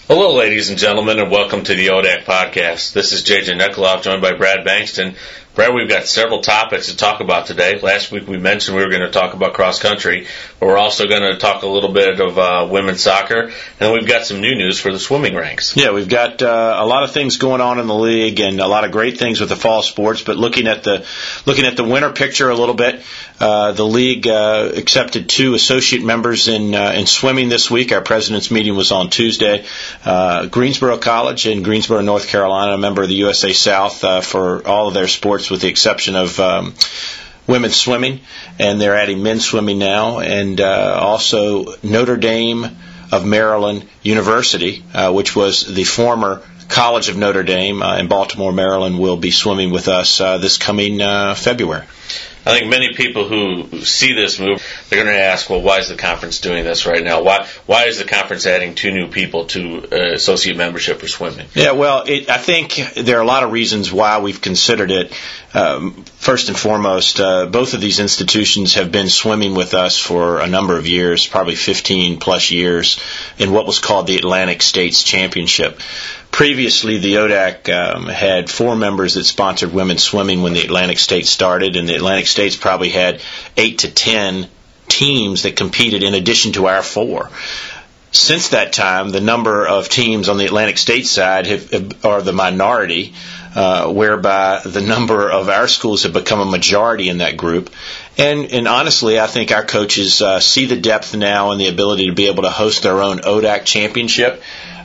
Hello, ladies and gentlemen, and welcome to the ODAC podcast. This is J.J. Nikolov, joined by Brad Bankston. Brad, we've got several topics to talk about today. Last week we mentioned we were going to talk about cross country, but we're also going to talk a little bit of women's soccer, and we've got some new news for the swimming ranks. Yeah, we've got a lot of things going on in the league, and a lot of great things with the fall sports. But looking at the winter picture a little bit, the league accepted 2 associate members in swimming this week. Our president's meeting was on Tuesday. Greensboro College in Greensboro, North Carolina, a member of the USA South for all of their sports, with the exception of women's swimming, and they're adding men's swimming now. And also Notre Dame of Maryland University, which was the former College of Notre Dame in Baltimore, Maryland, will be swimming with us this coming February. I think many people who see this move, they're going to ask, well, why is the conference doing this right now? Why is the conference adding 2 new people to associate membership for swimming? Yeah, well, I think there are a lot of reasons why we've considered it. First and foremost, both of these institutions have been swimming with us for a number of years, probably 15 plus years, in what was called the Atlantic States Championship. Previously, the ODAC had 4 members that sponsored women's swimming when the Atlantic States started, and the Atlantic States probably had 8 to 10 teams that competed in addition to our 4. Since that time, the number of teams on the Atlantic States side are the minority, whereby the number of our schools have become a majority in that group. And honestly, I think our coaches see the depth now and the ability to be able to host their own ODAC championship.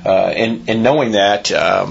And knowing that,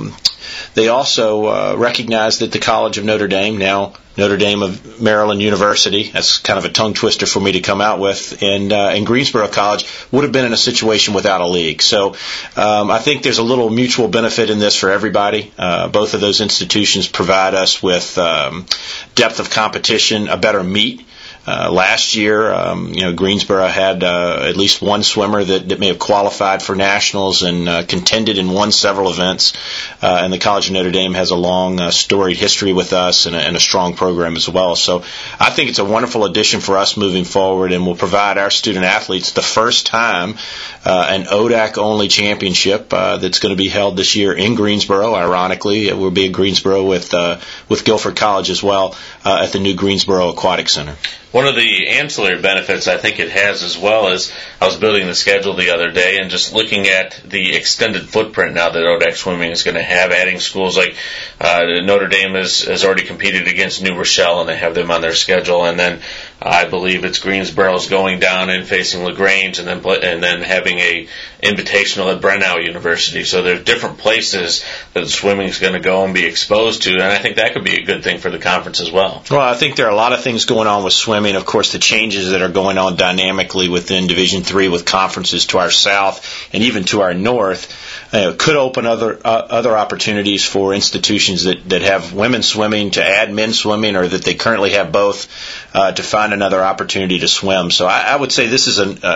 they also recognize that the College of Notre Dame, now Notre Dame of Maryland University, that's kind of a tongue twister for me to come out with, and Greensboro College would have been in a situation without a league. So I think there's a little mutual benefit in this for everybody. Both of those institutions provide us with depth of competition, a better meet. Last year, Greensboro had at least one swimmer that may have qualified for nationals and contended and won several events. And the College of Notre Dame has a long, storied history with us and a strong program as well. So I think it's a wonderful addition for us moving forward, and will provide our student athletes the first time an ODAC-only championship that's going to be held this year in Greensboro. Ironically, it will be in Greensboro with Guilford College as well at the new Greensboro Aquatic Center. One of the ancillary benefits I think it has as well is, I was building the schedule the other day and just looking at the extended footprint now that ODAC swimming is going to have, adding schools like Notre Dame has already competed against New Rochelle, and they have them on their schedule, and then I believe it's Greensboro's going down and facing LaGrange, and then having a invitational at Brenau University. So there's different places that swimming is going to go and be exposed to, and I think that could be a good thing for the conference as well. Well, I think there are a lot of things going on with swimming. Of course, the changes that are going on dynamically within Division III with conferences to our south and even to our north could open other opportunities for institutions that have women's swimming to add men's swimming, or that they currently have both, to find another opportunity to swim. So I would say this is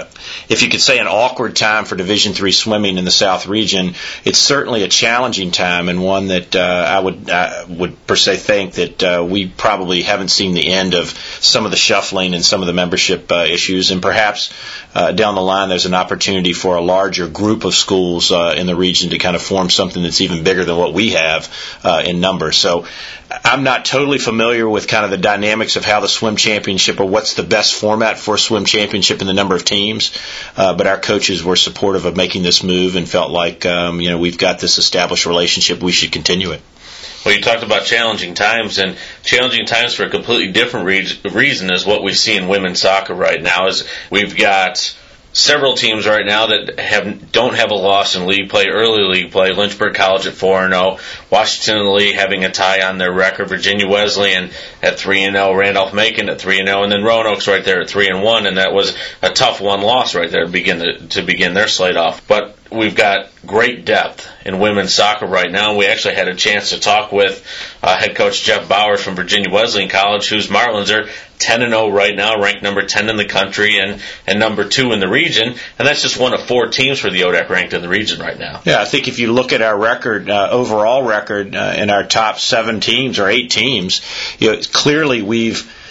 if you could say, an awkward time for Division III swimming in the South region. It's certainly a challenging time, and one that I would per se think that we probably haven't seen the end of some of the shuffling and some of the membership issues, and perhaps down the line there's an opportunity for a larger group of schools in the region to kind of form something that's even bigger than what we have in numbers. So I'm not totally familiar with kind of the dynamics of how the swim championship, or what's the best format for a swim championship and the number of teams, but our coaches were supportive of making this move and felt like we've got this established relationship, we should continue it. Well, you talked about challenging times, and challenging times for a completely different reason is what we see in women's soccer right now. Is we've got several teams right now that don't have a loss in league play, early league play. Lynchburg College at 4-0, Washington and Lee having a tie on their record, Virginia Wesleyan at 3-0, Randolph-Macon at 3-0, and then Roanoke's right there at 3-1, and that was a tough one loss right there to begin their slate off. But we've got great depth in women's soccer right now. We actually had a chance to talk with head coach Jeff Bowers from Virginia Wesleyan College, whose Marlins are 10-0 right now, ranked number 10 in the country and number 2 in the region. And that's just one of 4 teams for the ODAC ranked in the region right now. Yeah, I think if you look at our record, overall record in our top 7 teams or 8 teams, clearly we've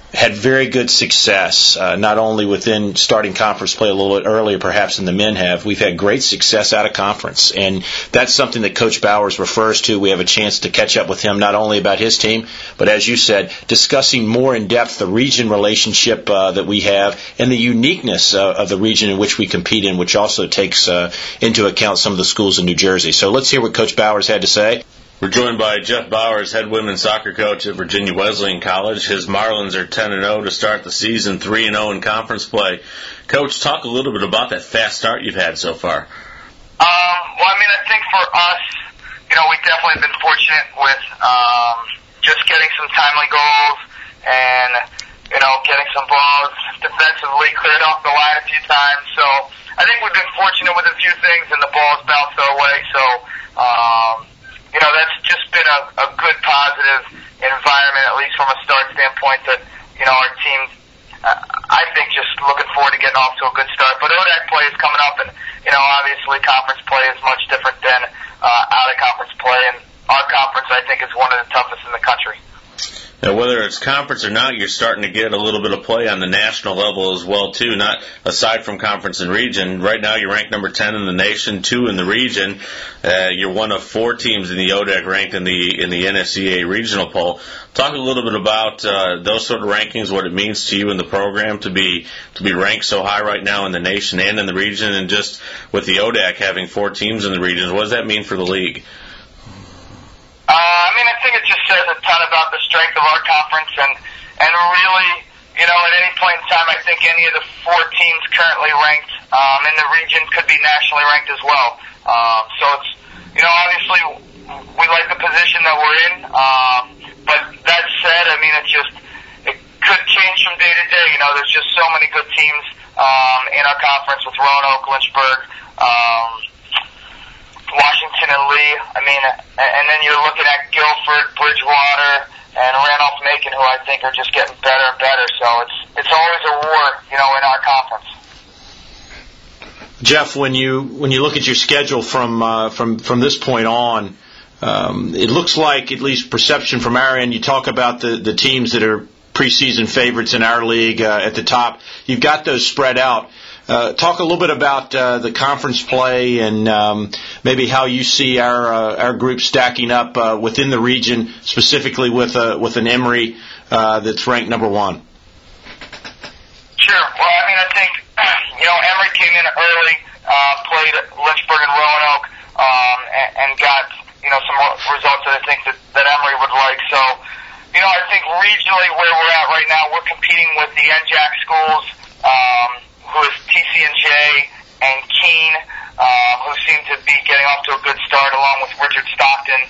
had very good success, not only within starting conference play a little bit earlier perhaps than the men have. We've had great success out of conference, and that's something that Coach Bowers refers to. We have a chance to catch up with him not only about his team, but as you said, discussing more in depth the region relationship that we have and the uniqueness of the region in which we compete in, which also takes into account some of the schools in New Jersey. So let's hear what Coach Bowers had to say. We're joined by Jeff Bowers, head women's soccer coach at Virginia Wesleyan College. His Marlins are 10-0 to start the season, 3-0 in conference play. Coach, talk a little bit about that fast start you've had so far. I think for us, we've definitely been fortunate with just getting some timely goals and, getting some balls defensively cleared off the line a few times. So I think we've been fortunate with a few things, and the balls bounced our way. So, that's just been a good positive environment, at least from a start standpoint, that, our team, I think, just looking forward to getting off to a good start. But ODAC play is coming up, and, obviously conference play is much different than out-of-conference play, and our conference, I think, is one of the toughest in the country. Now, whether it's conference or not, you're starting to get a little bit of play on the national level as well, too, not aside from conference and region. Right now, you're ranked number 10 in the nation, 2 in the region. You're one of 4 teams in the ODAC ranked in the NSCAA regional poll. Talk a little bit about those sort of rankings, what it means to you in the program to be ranked so high right now in the nation and in the region, and just with the ODAC having 4 teams in the region, what does that mean for the league? I think it just says a ton about the strength of our conference, and really, at any point in time, I think any of the 4 teams currently ranked in the region could be nationally ranked as well. So it's, obviously we like the position that we're in, but that said, it could change from day to day. There's just so many good teams in our conference with Roanoke, Lynchburg, Washington and Lee. And then you're looking at Guilford, Bridgewater, and Randolph-Macon, who I think are just getting better and better. So it's always a war, in our conference. Jeff, when you look at your schedule from this point on, it looks like, at least perception from our end, you talk about the teams that are preseason favorites in our league at the top. You've got those spread out. Talk a little bit about the conference play and maybe how you see our group stacking up within the region, specifically with an Emory that's ranked number 1. Sure. Well, I think Emory came in early, played Lynchburg and Roanoke, and got some results that I think that Emory would like. So, I think regionally where we're at right now, we're competing with the NJAC schools. Who is TCNJ and Keene, who seem to be getting off to a good start, along with Richard Stockton.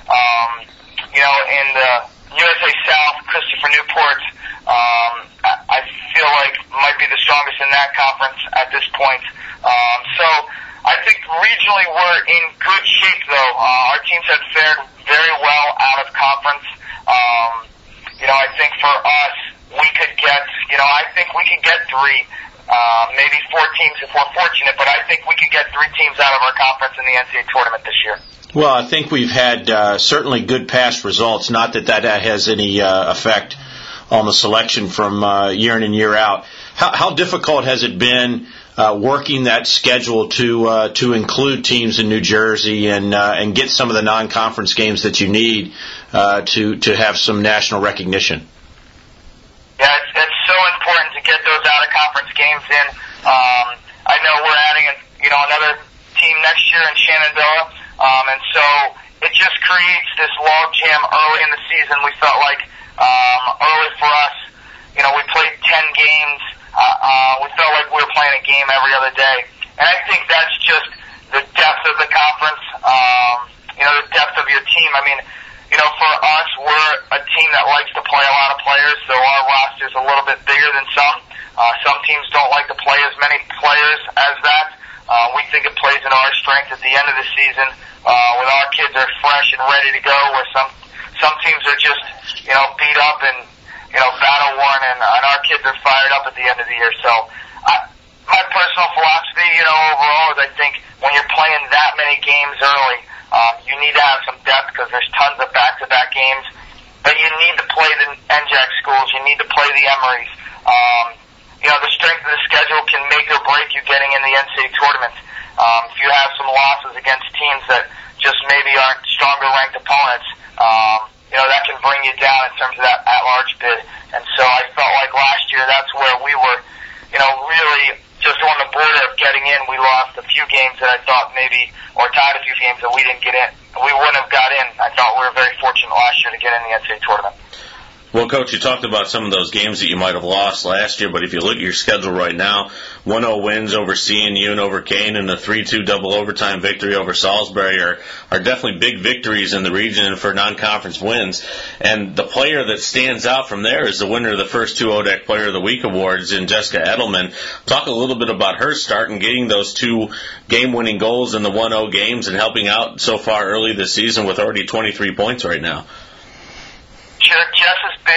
In the USA South, Christopher Newport, I feel like might be the strongest in that conference at this point. So I think regionally we're in good shape, though. Our teams have fared very well out of conference. I think for us, we could get, I think we could get 3. Maybe 4 teams if we're fortunate, but I think we could get 3 teams out of our conference in the NCAA tournament this year. Well, I think we've had certainly good past results, not that has any effect on the selection from year in and year out. How difficult has it been working that schedule to include teams in New Jersey and get some of the non-conference games that you need to have some national recognition? Yeah, it's so important to get those out-of-conference games in. I know we're adding another team next year in Shenandoah, and so it just creates this logjam early in the season. We felt like early for us, we played 10 games. We felt like we were playing a game every other day, and I think that's just the depth of the conference, the depth of your team. For us, we're a team that likes to play a lot of players, so our roster's a little bit bigger than some. Some teams don't like to play as many players as that. We think it plays into our strength at the end of the season when our kids are fresh and ready to go, where some teams are just, beat up and, battle worn, and our kids are fired up at the end of the year. So my personal philosophy, overall is I think when you're playing that many games early, you need to have some depth because there's tons of back-to-back games. but you need to play the NJAC schools. You need to play the Emorys. The strength of the schedule can make or break you getting in the NCAA tournament. If you have some losses against teams that just maybe aren't stronger ranked opponents, that can bring you down in terms of that at-large bid. And so I felt like last year that's where we were, really just on the border of getting in. We lost a few games that I thought maybe, or tied a few games that we didn't get in. We wouldn't have got in. I thought we were very fortunate last year to get in the NCAA tournament. Well, Coach, you talked about some of those games that you might have lost last year, but if you look at your schedule right now, 1-0 wins over CNU and over Kane and a 3-2 double overtime victory over Salisbury are definitely big victories in the region and for non-conference wins. And the player that stands out from there is the winner of the first 2 ODAC Player of the Week awards in Jessica Edelman. Talk a little bit about her start and getting those 2 game-winning goals in the 1-0 games and helping out so far early this season with already 23 points right now. Sure, Jess has been,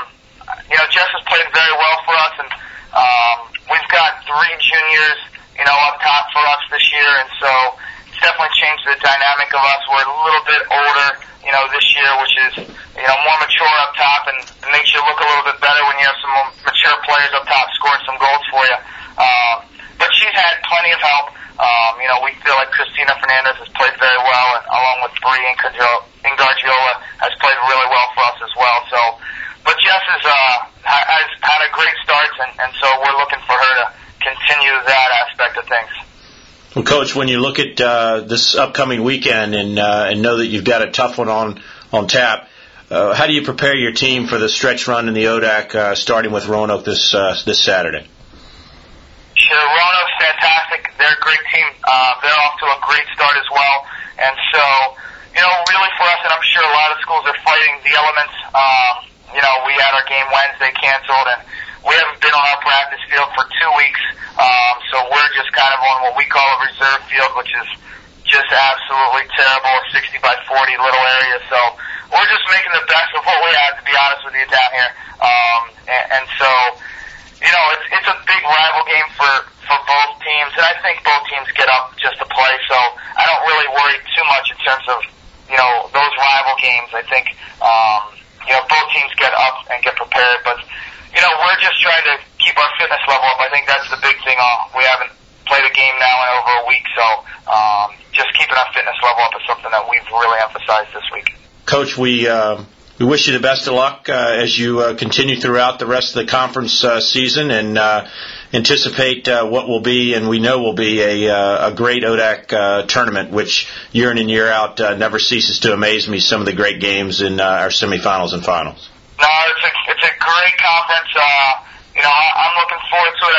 Jess has played very well for us, and we've got 3 juniors, up top for us this year, and so it's definitely changed the dynamic of us. We're a little bit older, this year, which is, more mature up top, and it makes you look a little bit better when you have some more mature players up top scoring some goals for you. But she's had plenty of help. We feel like Christina Fernandez has played very well, and along with Bree Ingardiola has played really well for us as well. So, but Jess has had a great start, and so we're looking for her to continue that aspect of things. Well, Coach, when you look at this upcoming weekend and know that you've got a tough one on tap, how do you prepare your team for the stretch run in the ODAC, starting with Roanoke this Saturday? Sure, Roanoke's fantastic. They're a great team. They're off to a great start as well. And so, really for us, and I'm sure a lot of schools are fighting the elements. We had our game Wednesday canceled, and we haven't been on our practice field for 2 weeks. So we're just kind of on what we call a reserve field, which is just absolutely terrible, a 60 by 40 little area. So we're just making the best of what we have, to be honest with you, down here. And so, it's a big rival game for both teams, and I think both teams get up just to play, so I don't really worry too much in terms of, those rival games. I think, both teams get up and get prepared, but, we're just trying to keep our fitness level up. I think that's the big thing. We haven't played a game now in over a week, so just keeping our fitness level up is something that we've really emphasized this week. Coach, we wish you the best of luck as you continue throughout the rest of the conference season, and anticipate what will be, and we know will be, a great ODAC tournament, which year in and year out never ceases to amaze me, some of the great games in our semifinals and finals. No, it's a great conference. I'm looking forward to it.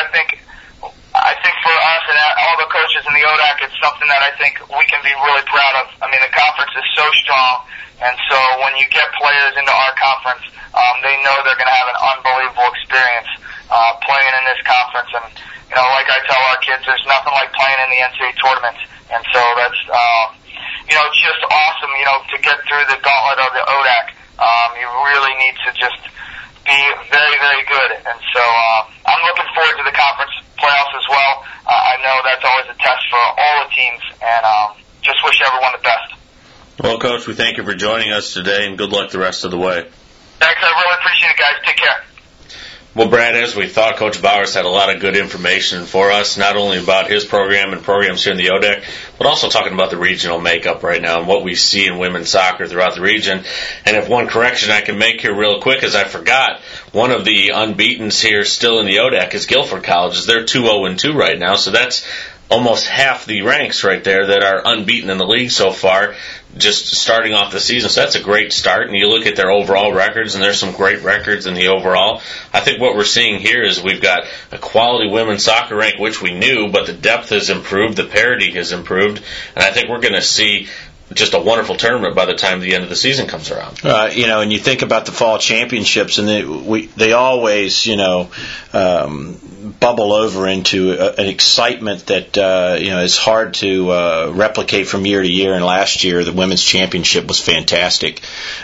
I think for us and all the coaches in the ODAC, it's something that I think we can be really proud of. I mean, the conference is so strong, and so when you get players into our conference, they know they're going to have an unbelievable experience playing in this conference. And, like I tell our kids, there's nothing like playing in the NCAA tournament. And so that's, just awesome, to get through the gauntlet of the ODAC. You really need to just be very, very good. And so I'm looking forward to the conference playoffs as well. I know that's always a test for all the teams, and just wish everyone the best. Well, Coach, we thank you for joining us today, and good luck the rest of the way. Thanks. I really appreciate it, guys. Take care. Well, Brad, as we thought, Coach Bowers had a lot of good information for us, not only about his program and programs here in the ODAC, but also talking about the regional makeup right now and what we see in women's soccer throughout the region. And if one correction I can make here real quick is I forgot, one of the unbeatens here still in the ODAC is Guilford College. They're 2-0-2 right now, so that's almost half the ranks right there that are unbeaten in the league so far, just starting off the season. So that's a great start. And you look at their overall records, and there's some great records in the overall. I think what we're seeing here is we've got a quality women's soccer rank, which we knew, but the depth has improved, the parity has improved, and I think we're going to see just a wonderful tournament by the time the end of the season comes around. And you think about the fall championships, and they always, bump bubble over into an excitement that is hard to replicate from year to year. And last year, the women's championship was fantastic.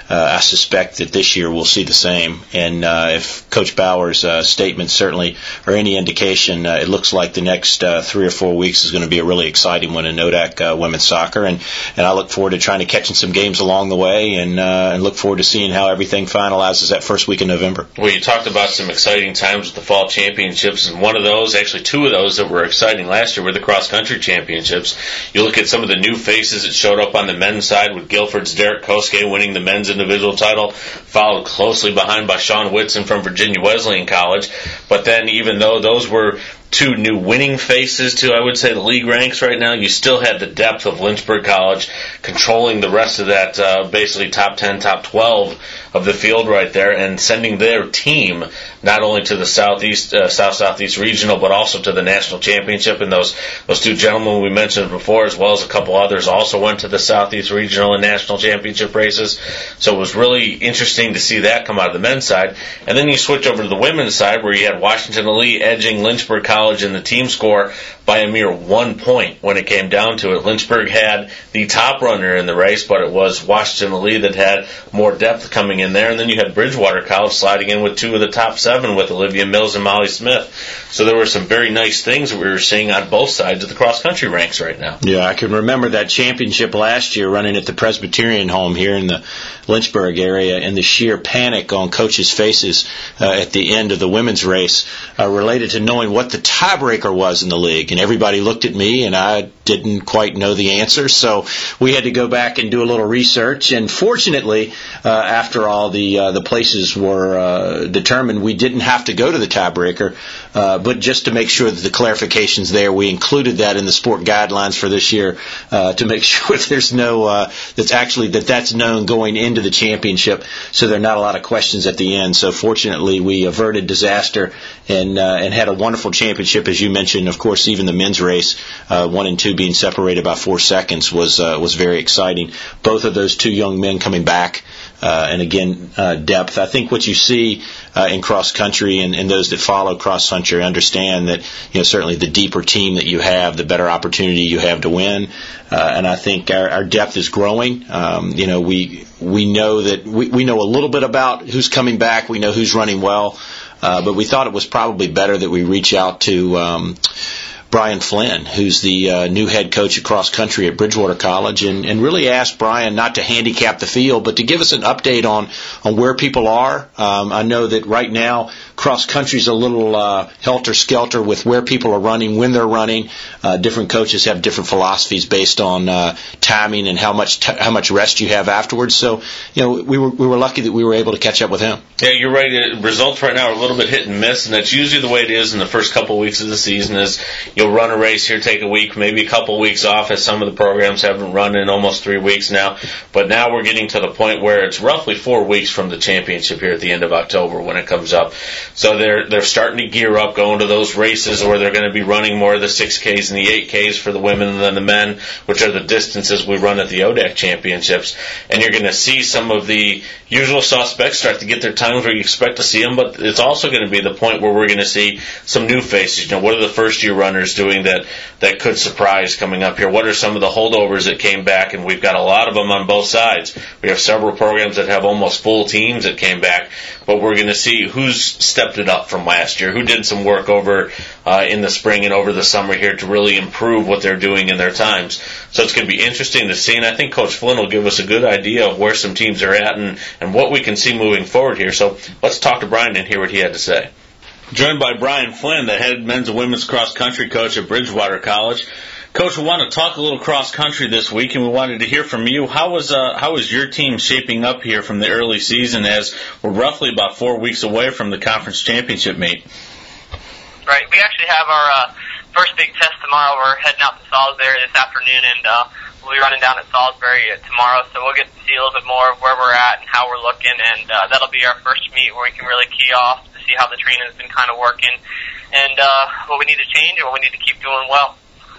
I suspect that this year we'll see the same. And if Coach Bauer's statements certainly are any indication, it looks like the next 3 or 4 weeks is going to be a really exciting one in Nodak women's soccer. And I look forward to trying to catching some games along the way, and look forward to seeing how everything finalizes that first week in November. Well, you talked about some exciting times with the fall championships, and one of those, actually two of those that were exciting last year were the cross-country championships. You look at some of the new faces that showed up on the men's side with Guilford's Derek Kosuke winning the men's individual title, followed closely behind by Sean Whitson from Virginia Wesleyan College. But then even though those were two new winning faces to, I would say, the league ranks right now, you still had the depth of Lynchburg College controlling the rest of that basically top 10, top 12 of the field right there, and sending their team not only to the South-Southeast Regional, but also to the National Championship. And those two gentlemen we mentioned before, as well as a couple others, also went to the Southeast Regional and National Championship races. So it was really interesting to see that come out of the men's side. And then you switch over to the women's side, where you had Washington Lee edging Lynchburg College in the team score by a mere 1 point when it came down to it. Lynchburg had the top runner in the race, but it was Washington Lee that had more depth coming in there. And then you had Bridgewater College sliding in with two of the top 7 with Olivia Mills and Molly Smith. So there were some very nice things that we were seeing on both sides of the cross-country ranks right now. Yeah, I can remember that championship last year running at the Presbyterian home here in the Lynchburg area, and the sheer panic on coaches' faces at the end of the women's race related to knowing what the tiebreaker was in the league. And everybody looked at me, and I didn't quite know the answer. So we had to go back and do a little research. And fortunately, after all the places were determined, we didn't have to go to the tiebreaker. But just to make sure that the clarification's there, we included that in the sport guidelines for this year to make sure there's no that's known going into the championship, so there are not a lot of questions at the end. So fortunately, we averted disaster and had a wonderful championship, as you mentioned. Of course, even the men's race, 1 and 2 being separated by 4 seconds, was very exciting. Both of those two young men coming back. And again, depth. I think what you see in cross country and those that follow cross country understand that, certainly the deeper team that you have, the better opportunity you have to win. And I think our depth is growing. We know that we know a little bit about who's coming back. We know who's running well. But we thought it was probably better that we reach out to Brian Flynn, who's the new head coach of cross country at Bridgewater College, and really asked Brian not to handicap the field, but to give us an update on where people are. I know that right now cross country's a little helter-skelter with where people are running, when they're running. Different coaches have different philosophies based on timing and how much rest you have afterwards. So, we were lucky that we were able to catch up with him. Yeah, you're right. Results right now are a little bit hit and miss, and that's usually the way it is in the first couple of weeks of the season. Is you'll run a race here, take a week, maybe a couple of weeks off, as some of the programs haven't run in almost 3 weeks now. But now we're getting to the point where it's roughly 4 weeks from the championship here at the end of October when it comes up. So they're starting to gear up, going to those races where they're going to be running more of the 6Ks and the 8Ks for the women than the men, which are the distances we run at the ODAC championships. And you're going to see some of the usual suspects start to get their times where you expect to see them, but it's also going to be the point where we're going to see some new faces. What are the first-year runners doing that could surprise coming up here? What are some of the holdovers that came back? And we've got a lot of them on both sides. We have several programs that have almost full teams that came back, but we're going to see who's stepped it up from last year, who did some work over in the spring and over the summer here to really improve what they're doing in their times. So it's going to be interesting to see, and I think Coach Flynn will give us a good idea of where some teams are at and what we can see moving forward here. So let's talk to Brian and hear what he had to say. Joined by Brian Flynn, the head men's and women's cross-country coach at Bridgewater College. Coach, we want to talk a little cross-country this week, and we wanted to hear from you. How is your team shaping up here from the early season, as we're roughly about 4 weeks away from the conference championship meet? Right. We actually have our first big test tomorrow. We're heading out to Salisbury this afternoon, and we'll be running down at Salisbury tomorrow, so we'll get to see a little bit more of where we're at and how we're looking, and that'll be our first meet where we can really key off to see how the training has been kind of working and what we need to change and what we need to keep doing well.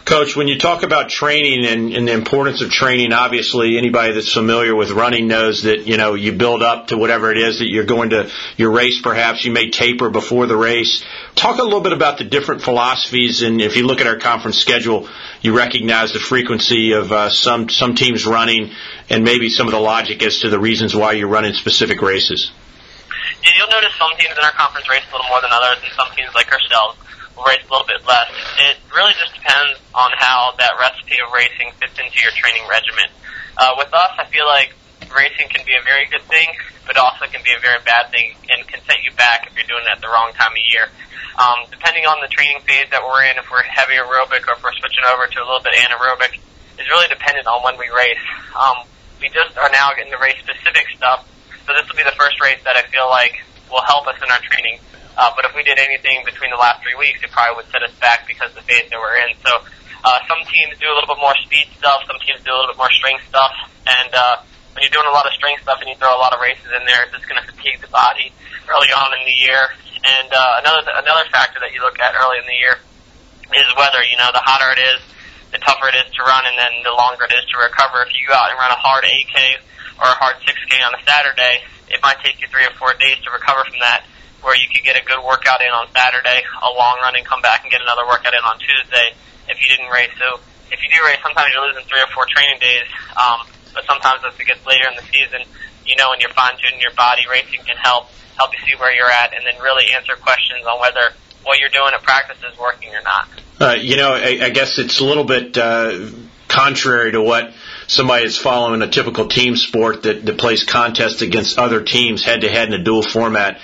Coach, when you talk about training and the importance of training, obviously anybody that's familiar with running knows that, you build up to whatever it is that you're going to your race. Perhaps you may taper before the race. Talk a little bit about the different philosophies, and if you look at our conference schedule, you recognize the frequency of some teams running and maybe some of the logic as to the reasons why you're running specific races. Yeah, you'll notice some teams in our conference race a little more than others, and some teams like ourselves will race a little bit less. It really just depends on how that recipe of racing fits into your training regimen. With us, I feel like racing can be a very good thing, but also can be a very bad thing and can set you back if you're doing it at the wrong time of year. Depending on the training phase that we're in, if we're heavy aerobic or if we're switching over to a little bit anaerobic, is really dependent on when we race. We just are now getting the race-specific stuff, so this will be the first race that I feel like will help us in our training. But if we did anything between the last 3 weeks, it probably would set us back because of the phase that we're in. So some teams do a little bit more speed stuff, some teams do a little bit more strength stuff, and when you're doing a lot of strength stuff and you throw a lot of races in there, it's just going to fatigue the body early on in the year. And another factor that you look at early in the year is weather. The hotter it is, the tougher it is to run, and then the longer it is to recover. If you go out and run a hard 8K or a hard 6K on a Saturday, it might take you 3 or 4 days to recover from that, where you could get a good workout in on Saturday, a long run, and come back and get another workout in on Tuesday if you didn't race. So if you do race, sometimes you're losing 3 or 4 training days, but sometimes as it gets later in the season, when you're fine-tuning your body, racing can help you see where you're at and then really answer questions on whether what you're doing at practice is working or not. I guess it's a little bit contrary to what somebody that's following a typical team sport that plays contests against other teams head-to-head in a dual format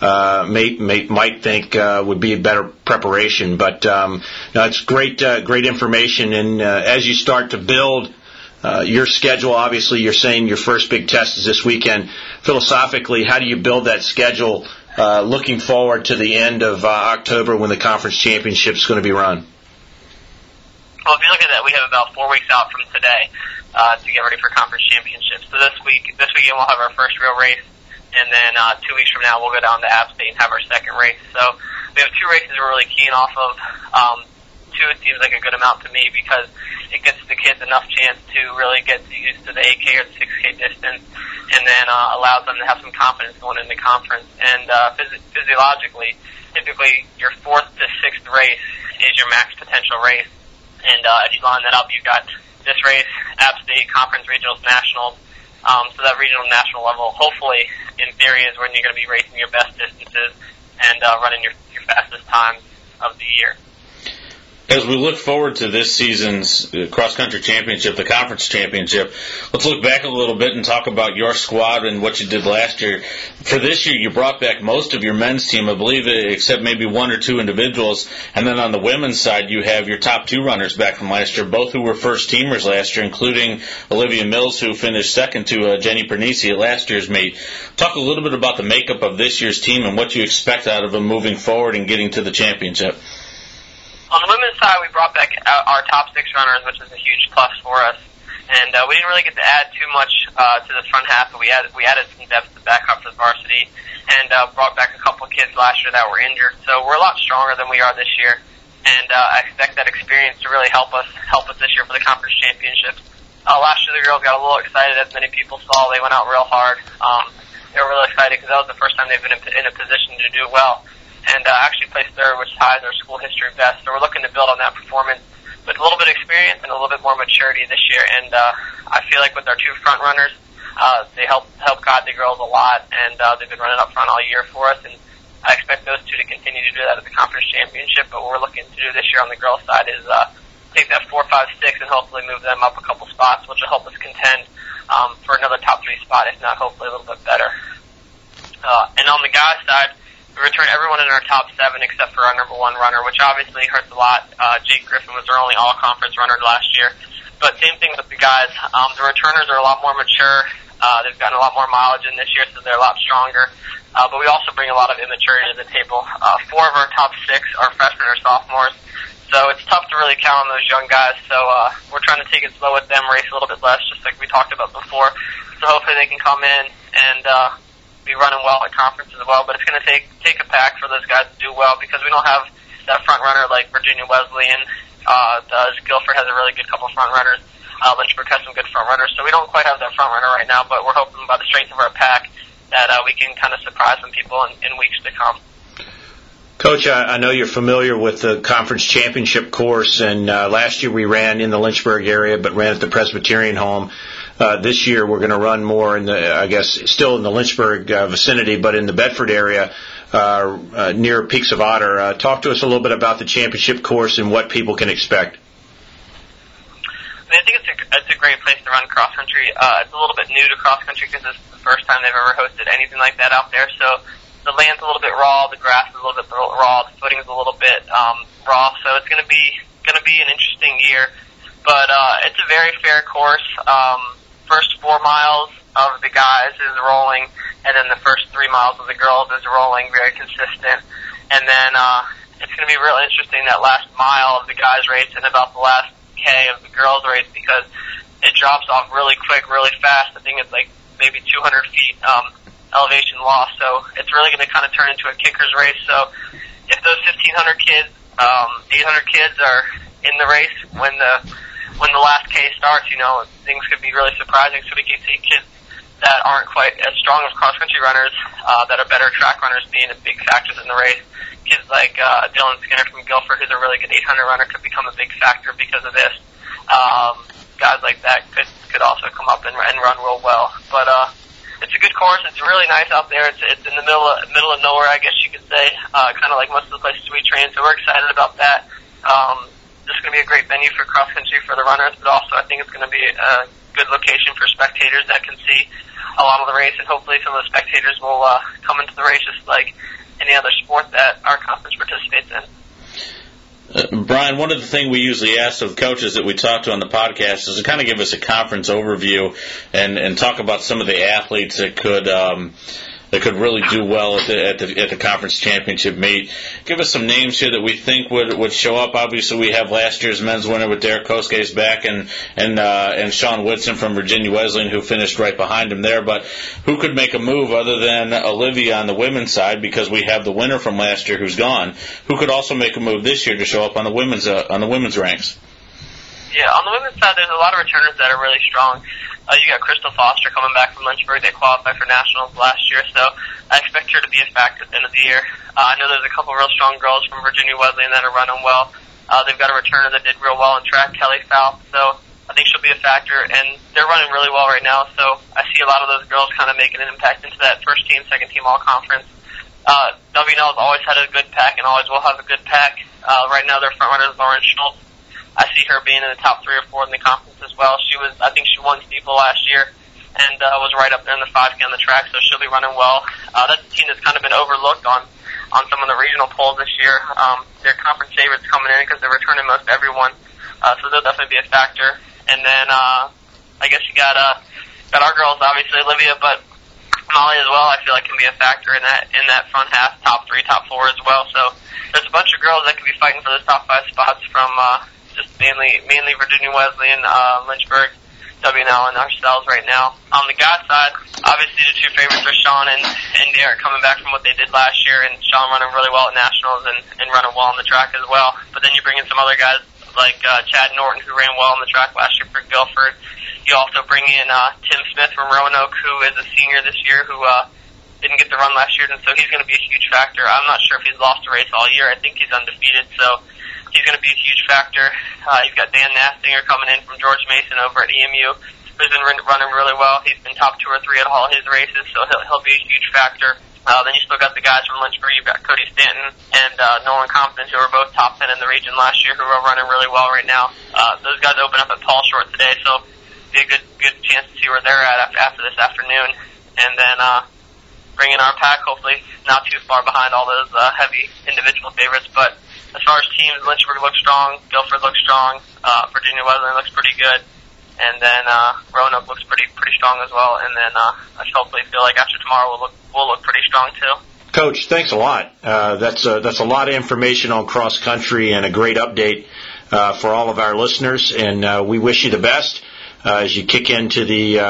might think would be a better preparation. But it's great information. And as you start to build your schedule, obviously you're saying your first big test is this weekend. Philosophically, how do you build that schedule looking forward to the end of October when the conference championship is going to be run? Well, if you look at that, we have about 4 weeks out from today to get ready for conference championships. So this weekend we'll have our first real race. And then 2 weeks from now, we'll go down to App State and have our second race. So we have 2 races we're really keen off of. 2, it seems like a good amount to me because it gets the kids enough chance to really get used to the 8K or the 6K distance, and then allows them to have some confidence going into conference. And physiologically, typically your 4th to 6th race is your max potential race. And if you line that up, you've got this race, App State, Conference, Regionals, Nationals. So that regional national level, hopefully, in theory, is when you're going to be racing your best distances and running your fastest times of the year. As we look forward to this season's cross-country championship, the conference championship, let's look back a little bit and talk about your squad and what you did last year. For this year, you brought back most of your men's team, I believe, except maybe 1 or 2 individuals. And then on the women's side, you have your top 2 runners back from last year, both who were first-teamers last year, including Olivia Mills, who finished second to Jenny Pernici at last year's meet. Talk a little bit about the makeup of this year's team and what you expect out of them moving forward and getting to the championship. On the women's side, we brought back our top 6 runners, which is a huge plus for us. And we didn't really get to add too much to the front half, but we added some depth to back up for the varsity and brought back a couple of kids last year that were injured. So we're a lot stronger than we are this year. And I expect that experience to really help us this year for the conference championships. Last year, the girls got a little excited, as many people saw. They went out real hard. They were really excited because that was the first time they've been in a position to do well. And actually placed 3rd, which ties our school history best. So we're looking to build on that performance with a little bit of experience and a little bit more maturity this year. And I feel like with our 2 front runners, they help guide the girls a lot, and they've been running up front all year for us. And I expect those 2 to continue to do that at the conference championship. But what we're looking to do this year on the girls' side is take that 4, 5, 6 and hopefully move them up a couple spots, which will help us contend for another top 3 spot, if not hopefully a little bit better. And on the guys' side, we returned everyone in our top 7 except for our number 1 runner, which obviously hurts a lot. Jake Griffin was our only all-conference runner last year. But same thing with the guys. The returners are a lot more mature. They've gotten a lot more mileage in this year, so they're a lot stronger. But we also bring a lot of immaturity to the table. 4 of our top 6 are freshmen or sophomores. So it's tough to really count on those young guys. So we're trying to take it slow with them, race a little bit less, just like we talked about before. So hopefully they can come in and be running well at conference as well, but it's going to take a pack for those guys to do well because we don't have that front runner like Virginia Wesleyan does. Guilford has a really good couple front runners. Lynchburg has some good front runners, so we don't quite have that front runner right now, but we're hoping by the strength of our pack that we can kind of surprise some people in weeks to come. Coach, I know you're familiar with the conference championship course, and last year we ran in the Lynchburg area, but ran at the Presbyterian home. This year we're going to run more in the, I guess, still in the Lynchburg vicinity, but in the Bedford area near Peaks of Otter. Talk to us a little bit about the championship course and what people can expect. I think it's a great place to run cross country. It's a little bit new to cross country because it's the first time they've ever hosted anything like that out there. So the land's a little bit raw, the grass is a little bit raw, the footing's a little bit raw. So it's going to be an interesting year. But it's a very fair course. First 4 miles of the guys is rolling, and then the first 3 miles of the girls is rolling, very consistent. And then it's going to be real interesting that last mile of the guys' race and about the last K of the girls' race, because it drops off really quick, really fast. I think it's like maybe 200 feet elevation loss, so it's really going to kind of turn into a kicker's race. So if those 1,500 kids, 800 kids are in the race when the last K starts, things could be really surprising. So we can see kids that aren't quite as strong as cross-country runners, that are better track runners, being a big factors in the race. Kids like Dylan Skinner from Guilford, who's a really good 800 runner, could become a big factor because of this. Guys like that could also come up and run real well. But it's a good course. It's really nice out there. It's in the middle of nowhere, I guess you could say, kind of like most of the places we train. So we're excited about that. This is going to be a great venue for cross country for the runners, but also I think it's going to be a good location for spectators that can see a lot of the race, and hopefully some of the spectators will come into the race just like any other sport that our conference participates in. Brian, one of the things we usually ask of coaches that we talk to on the podcast is to kind of give us a conference overview and talk about some of the athletes that could really do well at the conference championship meet. Give us some names here that we think would show up. Obviously, we have last year's men's winner with Derek Kosuke's back, and Sean Whitson from Virginia Wesleyan, who finished right behind him there. But who could make a move other than Olivia on the women's side, because we have the winner from last year who's gone? Who could also make a move this year to show up on the women's ranks? Yeah, on the women's side, there's a lot of returners that are really strong. You got Crystal Foster coming back from Lynchburg. They qualified for nationals last year, so I expect her to be a factor at the end of the year. I know there's a couple real strong girls from Virginia Wesleyan that are running well. They've got a returner that did real well in track, Kelly South, so I think she'll be a factor, and they're running really well right now, so I see a lot of those girls kind of making an impact into that first team, second team all-conference. WNL has always had a good pack and always will have a good pack. Right now their front runner is Lauren Schultz. I see her being in the top 3 or 4 in the conference as well. I think she won Steeple last year and was right up there in the 5K on the track, so she'll be running well. That's a team that's kind of been overlooked on some of the regional polls this year. They're conference favorites coming in because they're returning most everyone, so they'll definitely be a factor. And then I guess you got our girls, obviously Olivia, but Molly as well. I feel like can be a factor in that front half, top 3, top 4 as well. So there's a bunch of girls that could be fighting for those top 5 spots from just mainly Virginia Wesleyan, Lynchburg, WNL, and ourselves right now. On the guys' side, obviously the 2 favorites are Sean and Derek coming back from what they did last year, and Sean running really well at nationals and running well on the track as well. But then you bring in some other guys like Chad Norton, who ran well on the track last year for Guilford. You also bring in Tim Smith from Roanoke, who is a senior this year, who didn't get to run last year, and so he's going to be a huge factor. I'm not sure if he's lost a race all year. I think he's undefeated, so he's going to be a huge factor. You've got Dan Nastinger coming in from George Mason over at EMU, who's been running really well. He's been top 2 or 3 at all his races, so he'll be a huge factor. Then you still got the guys from Lynchburg. You've got Cody Stanton and Nolan Compton, who are both top 10 in the region last year, who are running really well right now. Those guys open up at Paul Short today, so it'll be a good chance to see where they're at after this afternoon. And then bring in our pack, hopefully not too far behind all those heavy individual favorites. But as far as teams, Lynchburg looks strong, Guilford looks strong, Virginia Wesleyan looks pretty good, and then Roanoke looks pretty strong as well. And then I hopefully feel like after tomorrow we'll look pretty strong too. Coach, thanks a lot. That's a lot of information on cross country and a great update for all of our listeners. And we wish you the best as you kick into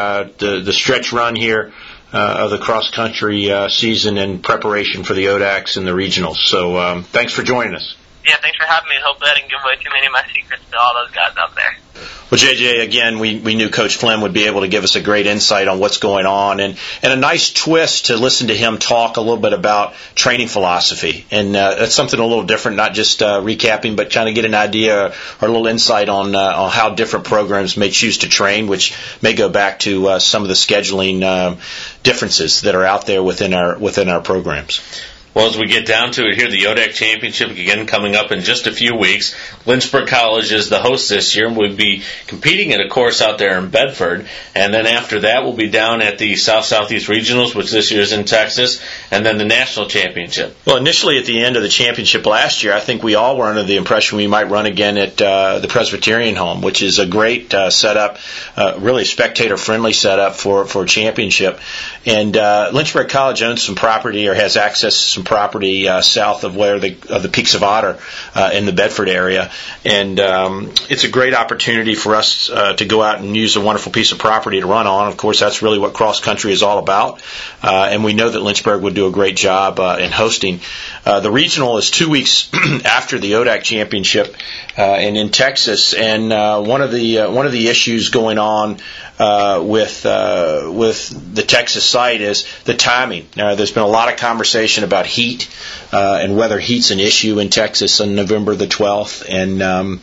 the stretch run here of the cross country season in preparation for the ODACs and the regionals. So thanks for joining us. Yeah, thanks for having me, and hopefully I didn't give away too many of my secrets to all those guys out there. Well, JJ, again, we knew Coach Flynn would be able to give us a great insight on what's going on, and a nice twist to listen to him talk a little bit about training philosophy. And that's something a little different, not just recapping, but trying to get an idea or a little insight on how different programs may choose to train, which may go back to some of the scheduling differences that are out there within our programs. Well, as we get down to it here, the ODAC Championship again coming up in just a few weeks. Lynchburg College is the host this year, and we'll be competing at a course out there in Bedford. And then after that, we'll be down at the South-Southeast Regionals, which this year is in Texas, and then the National Championship. Well, initially at the end of the championship last year, I think we all were under the impression we might run again at the Presbyterian home, which is a great setup, really spectator-friendly setup for a championship. And Lynchburg College owns some property or has access to some property south of the Peaks of Otter in the Bedford area, and it's a great opportunity for us to go out and use a wonderful piece of property to run on. Of course, that's really what cross country is all about, and we know that Lynchburg would do a great job in hosting. The regional is 2 weeks after the ODAC championship, and in Texas. And one of the issues going on with the Texas site is the timing. There's been a lot of conversation about heat and whether heat's an issue in Texas on November the 12th, and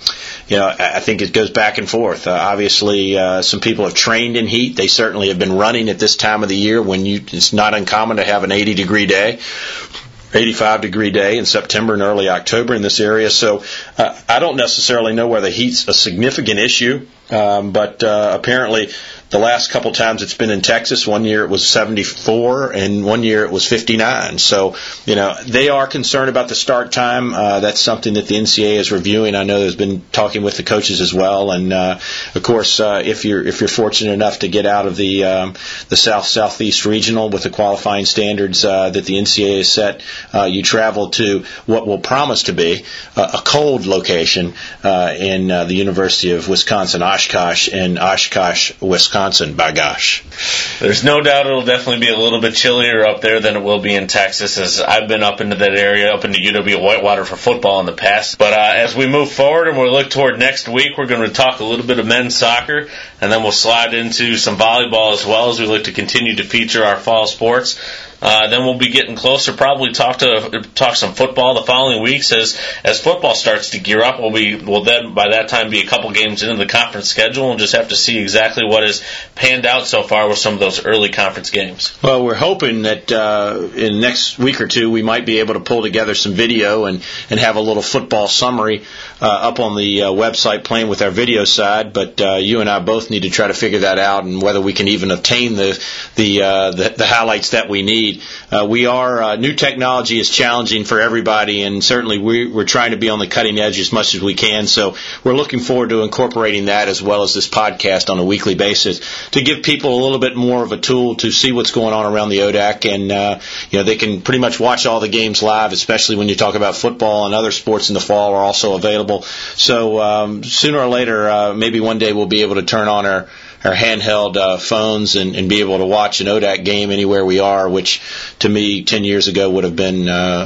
I think it goes back and forth. Obviously, some people have trained in heat. They certainly have been running at this time of the year when it's not uncommon to have an 80-degree day. 85-degree day in September and early October in this area. So I don't necessarily know whether heat's a significant issue, but apparently the last couple times it's been in Texas, one year it was 74 and one year it was 59. So, they are concerned about the start time. That's something that the NCAA is reviewing. I know there's been talking with the coaches as well. And, of course, if you're fortunate enough to get out of the South-Southeast regional with the qualifying standards that the NCAA has set, you travel to what will promise to be a cold location in the University of Wisconsin, Oshkosh, in Oshkosh, Wisconsin, by gosh. There's no doubt it'll definitely be a little bit chillier up there than it will be in Texas, as I've been up into that area, up into UW-Whitewater for football in the past. But as we move forward and we look toward next week, we're going to talk a little bit of men's soccer, and then we'll slide into some volleyball as well as we look to continue to feature our fall sports. Then we'll be getting closer, probably talk some football the following weeks as football starts to gear up. We'll then by that time be a couple games into the conference schedule and just have to see exactly what has panned out so far with some of those early conference games. Well, we're hoping that in the next week or two we might be able to pull together some video and have a little football summary up on the website Playing With Our Video side. But you and I both need to try to figure that out, and whether we can even obtain the highlights that we need. New technology is challenging for everybody, and certainly we're trying to be on the cutting edge as much as we can. So we're looking forward to incorporating that as well as this podcast on a weekly basis to give people a little bit more of a tool to see what's going on around the ODAC, and they can pretty much watch all the games live, especially when you talk about football, and other sports in the fall are also available. So sooner or later, maybe one day we'll be able to turn on our handheld phones and be able to watch an ODAC game anywhere we are, which to me 10 years ago would have been,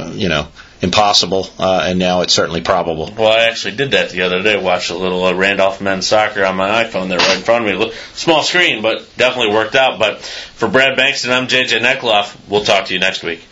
impossible, and now it's certainly probable. Well, I actually did that the other day, watched a little Randolph men's soccer on my iPhone there right in front of me. Small screen, but definitely worked out. But for Brad Bankston, I'm JJ Nekloff. We'll talk to you next week.